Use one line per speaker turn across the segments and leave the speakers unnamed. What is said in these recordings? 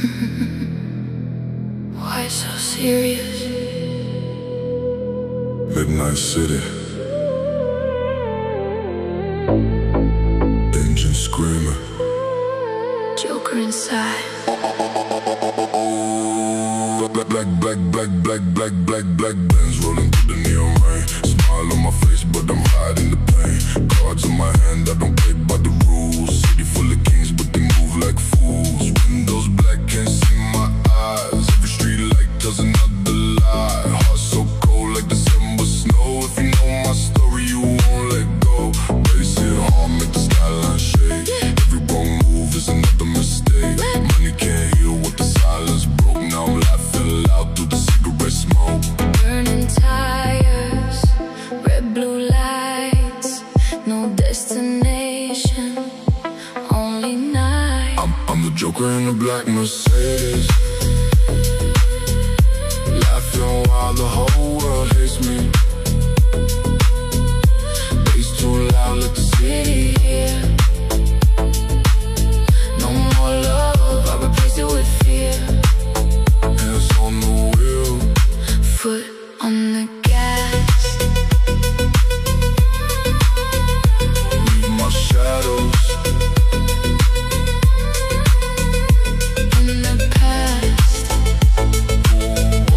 Why so serious?
Midnight City. Engine screaming.
Joker inside.
Black Benz rolling through the neon rain. Smile on my face, but I'm hiding the pain. Cards in my hand, I don't play by the rules. City full of kings, but they move like fools. Windows black, can't see my eyes. Every street light tells another lie. Heart so cold like December snow. If you know my story, you won't let go. Race it hard, make the skyline shake. Every wrong move is another mistake. Money can't heal what the silence broke. Now I'm laughing loud through the cigarette smoke.
Burning tires, red blue lights, no destination, only night.
I'm the Joker in the black Mercedes, laughing while the whole world hates me. Bass too loud, let the city hear. No more love, I replace it with fear. Hands on the wheel,
Foot on the gas,
leave my shadows
in the past.
Ooh,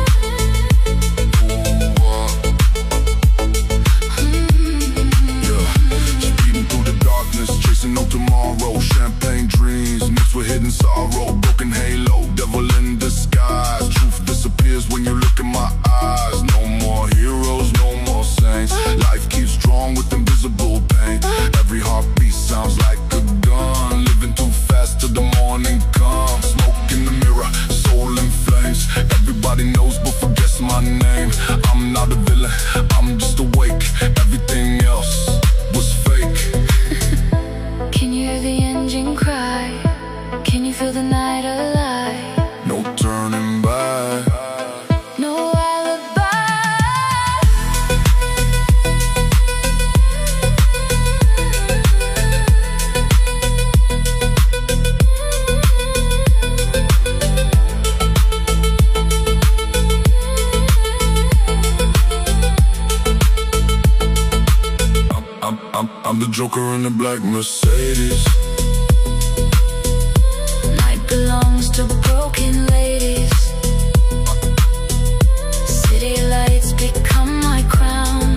yeah. Speeding through the darkness, chasing no tomorrow. Champagne dreams mixed with hidden sorrow. Broken halo, devil in disguise. Truth disappears when you look in my eyes. No more heroes, no more saints. Life keeps strong with invisible pain. Every heartbeat sounds like a gun. Living too fast till the morning comes. Smoke in the mirror, soul in flames. Everybody knows but forgets my name. I'm not a villain, I'm just awake. Everything else was fake.
Can you hear the engine cry? Can you feel the night alive?
No turning back.
No alibi.
I'm the Joker in the black Mercedes.
Night belongs to broken ladies. City lights become my crown.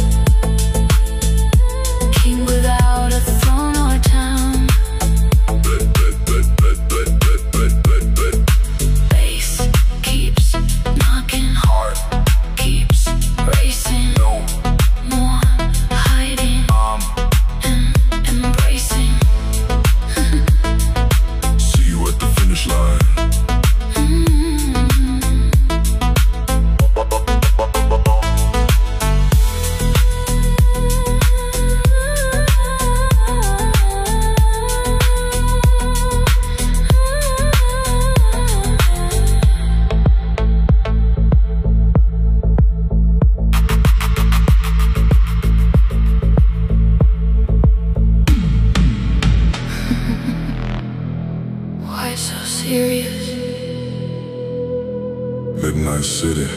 King without a throne or town. Bass keeps knocking,
Heart,
keeps racing.
no,
More hiding and embracing.
see you at the finish line.
Why so serious?
Midnight City.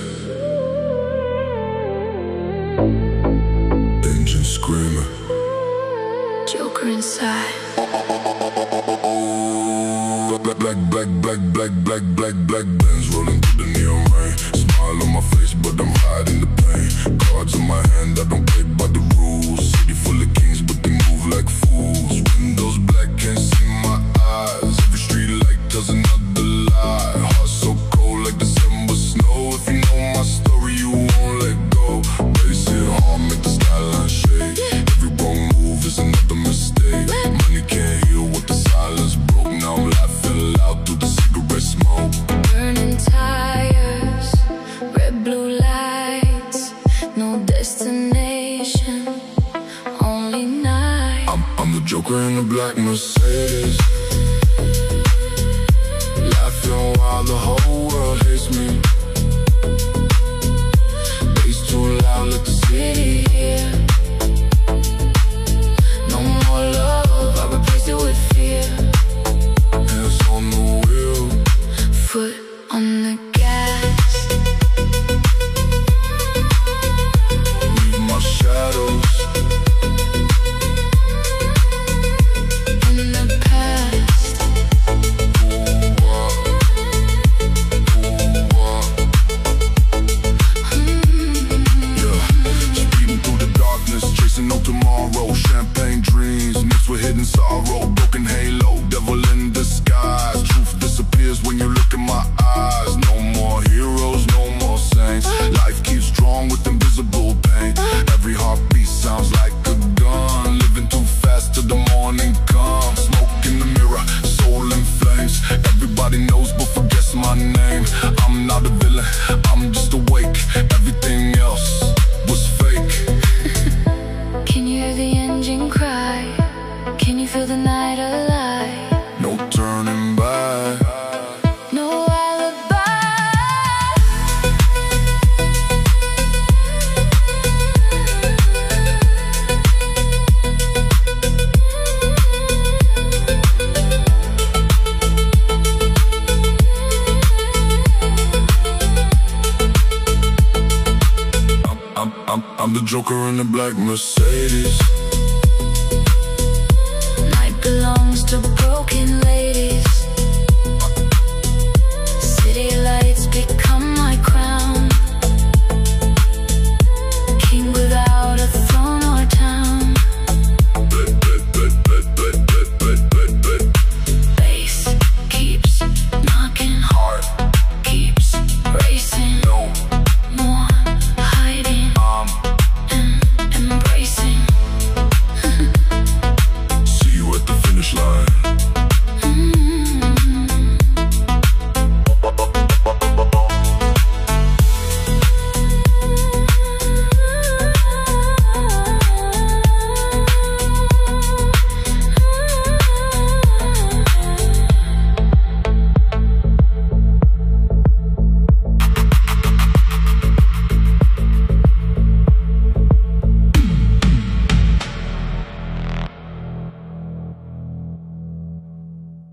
Engine screaming.
Joker inside.
Black Benz rolling through the neon rain. Smile on my face, but I'm hiding the pain. Cards in my hand, I don't play by the rules. City full of kings, but they move like fools. Windows black, can't see my eyes. Every street light tells another lie. Heart so cold like December snow. If you know my story, you won't let go. Race it hard, make the skyline shake. Every wrong move is another mistake. Money can't heal what the silence broke. Now I'm laughing loud through the cigarette smoke.
Burning tires, red blue lights, no destination, only night.
I'm the Joker in the black Mercedes, laughing while the whole world hates me. Bass too loud, let the city hear. No more love, I replace it with fear. Hands on the wheel, Joker in the black Mercedes.